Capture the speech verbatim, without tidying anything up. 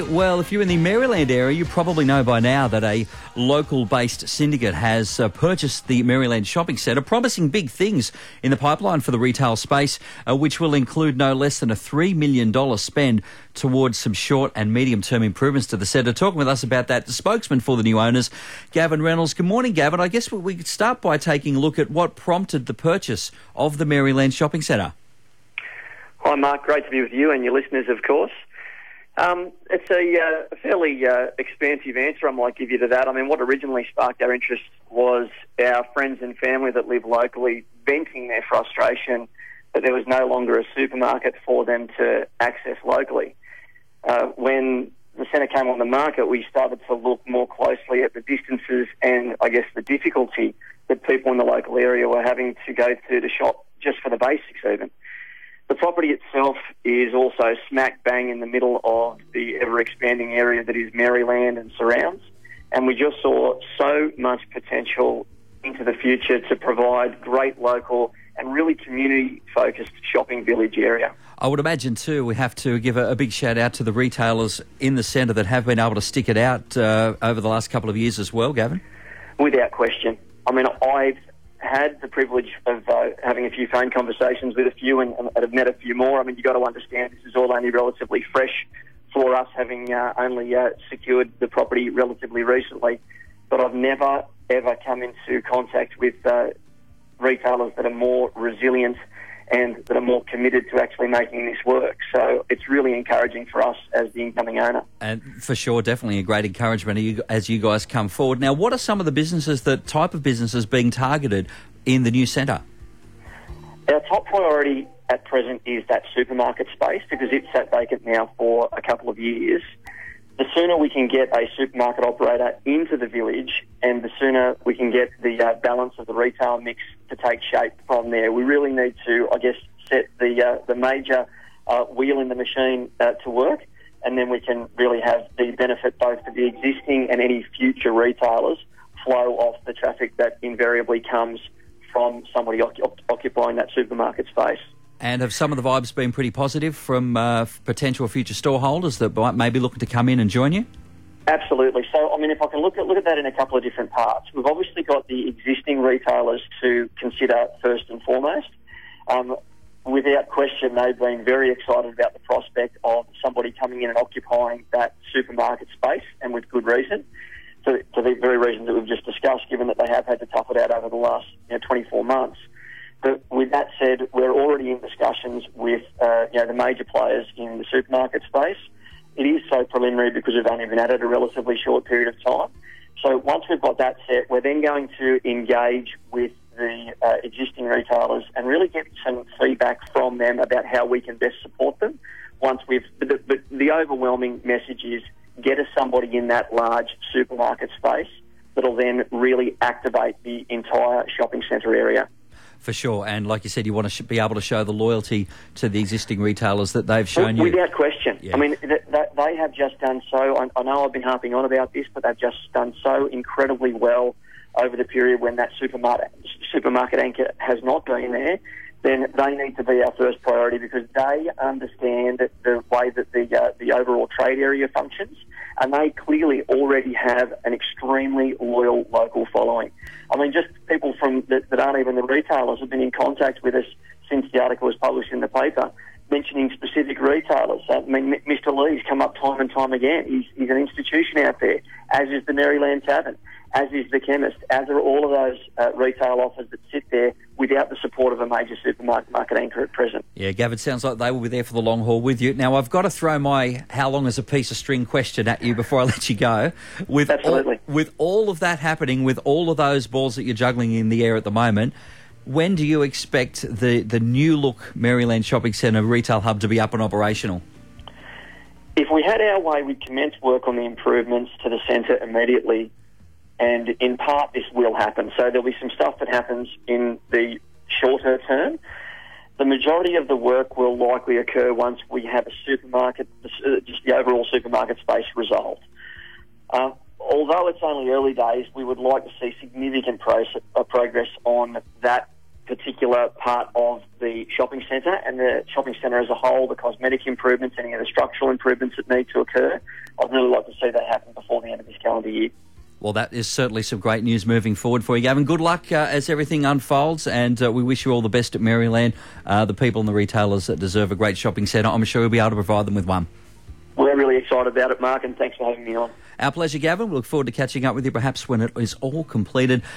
Well, if you're in the Maryland area, you probably know by now that a local-based syndicate has uh, purchased the Maryland Shopping Centre, promising big things in the pipeline for the retail space, uh, which will include no less than a three million dollars spend towards some short and medium-term improvements to the centre. Talking with us about that, the spokesman for the new owners, Gavin Reynolds. Good morning, Gavin. I guess we could start by taking a look at what prompted the purchase of the Maryland Shopping Centre. Hi, Mark. Great to be with you and your listeners, of course. Um, it's a, uh, a fairly uh, expansive answer I might give you to that. I mean, what originally sparked our interest was our friends and family that live locally venting their frustration that there was no longer a supermarket for them to access locally. Uh, when the centre came on the market, we started to look more closely at the distances and, I guess, the difficulty that people in the local area were having to go to to shop just for the basics even. The property itself is also smack bang in the middle of the ever-expanding area that is Maryland and surrounds, and we just saw so much potential into the future to provide great local and really community-focused shopping village area. I would imagine, too, we have to give a, a big shout-out to the retailers in the centre that have been able to stick it out uh, over the last couple of years as well, Gavin. Without question. I mean, I've had the privilege of uh, having a few phone conversations with a few and, and have met a few more. I mean, you've got to understand this is all only relatively fresh for us, having uh, only uh, secured the property relatively recently. But I've never, ever come into contact with uh, retailers that are more resilient and that are more committed to actually making this work. So it's really encouraging for us as the incoming owner. And for sure, definitely a great encouragement as you guys come forward. Now, what are some of the businesses, the type of businesses being targeted in the new centre? Our top priority at present is that supermarket space because it's sat vacant now for a couple of years. The sooner we can get a supermarket operator into the village and the sooner we can get the uh, balance of the retail mix to take shape from there. We really need to, I guess, set the uh, the major uh, wheel in the machine uh, to work, and then we can really have the benefit both for the existing and any future retailers flow off the traffic that invariably comes from somebody occup- occupying that supermarket space. And have some of the vibes been pretty positive from uh, potential future store holders that might maybe looking to come in and join you? Absolutely. So, I mean, if I can look at look at that in a couple of different parts, we've obviously got the existing retailers to consider first and foremost. Um, without question, they've been very excited about the prospect of somebody coming in and occupying that supermarket space, and with good reason, for, for the very reasons that we've just discussed, given that they have had to tough it out over the last you know, twenty-four months. But with that said, we're already in discussions with uh, you know, the major players in the supermarket space. It is so preliminary because we've only been at it a relatively short period of time. So once we've got that set, we're then going to engage with the uh, existing retailers and really get some feedback from them about how we can best support them. Once we've, but the, the overwhelming message is get us somebody in that large supermarket space that'll then really activate the entire shopping centre area. For sure, and like you said, you want to sh- be able to show the loyalty to the existing retailers that they've shown well, you. Without question. Yeah. I mean, th- th- they have just done so, I, I know I've been harping on about this, but they've just done so incredibly well over the period when that supermarket, supermarket anchor has not been there. Then they need to be our first priority because they understand the way that the, uh, the overall trade area functions, and they clearly already have an extremely loyal local following. I mean, just people from that, that aren't even the retailers have been in contact with us since the article was published in the paper, mentioning specific retailers. I mean, Mister Lee's come up time and time again. He's, he's an institution out there, as is the Maryland Tavern, as is the Chemist, as are all of those uh, retail offers that sit there without the support of a major supermarket market anchor at present. Yeah, Gavin, sounds like they will be there for the long haul with you. Now, I've got to throw my how long is a piece of string question at you before I let you go. With Absolutely. All, with all of that happening, with all of those balls that you're juggling in the air at the moment, when do you expect the, the new look Maryland Shopping Centre retail hub to be up and operational? If we had our way, we'd commence work on the improvements to the centre immediately. And in part, this will happen. So there'll be some stuff that happens in the shorter term. The majority of the work will likely occur once we have a supermarket, just the overall supermarket space resolved. Uh, although it's only early days, we would like to see significant pro- uh, progress on that particular part of the shopping centre and the shopping centre as a whole, the cosmetic improvements, any of the structural improvements that need to occur. I'd really like to see that happen before the end of this calendar year. Well, that is certainly some great news moving forward for you, Gavin. Good luck uh, as everything unfolds, and uh, we wish you all the best at Maryland. Uh, the people and the retailers that deserve a great shopping centre. I'm sure we'll be able to provide them with one. We're really excited about it, Mark, and thanks for having me on. Our pleasure, Gavin. We look forward to catching up with you perhaps when it is all completed.